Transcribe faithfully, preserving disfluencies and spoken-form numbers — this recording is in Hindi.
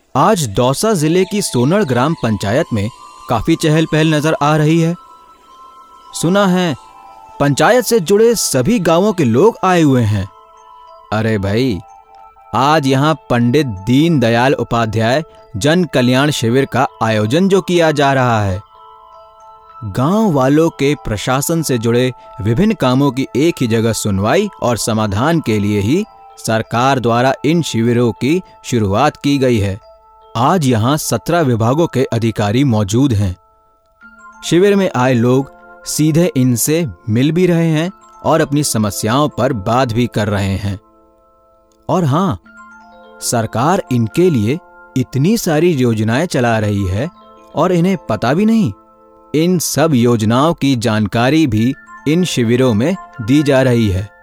आज दौसा जिले की सोनड़ ग्राम पंचायत में काफी चहल पहल नजर आ रही है। सुना है पंचायत से जुड़े सभी गांवों के लोग आए हुए हैं। अरे भाई, आज यहाँ पंडित दीनदयाल उपाध्याय जन कल्याण शिविर का आयोजन जो किया जा रहा है, गांव वालों के प्रशासन से जुड़े विभिन्न कामों की एक ही जगह सुनवाई और समाधान के लिए ही सरकार द्वारा इन शिविरों की शुरुआत की गई है। आज यहाँ सत्रह विभागों के अधिकारी मौजूद हैं। शिविर में आए लोग सीधे इनसे मिल भी रहे हैं और अपनी समस्याओं पर बात भी कर रहे हैं। और हाँ, सरकार इनके लिए इतनी सारी योजनाएं चला रही है और इन्हें पता भी नहीं। इन सब योजनाओं की जानकारी भी इन शिविरों में दी जा रही है।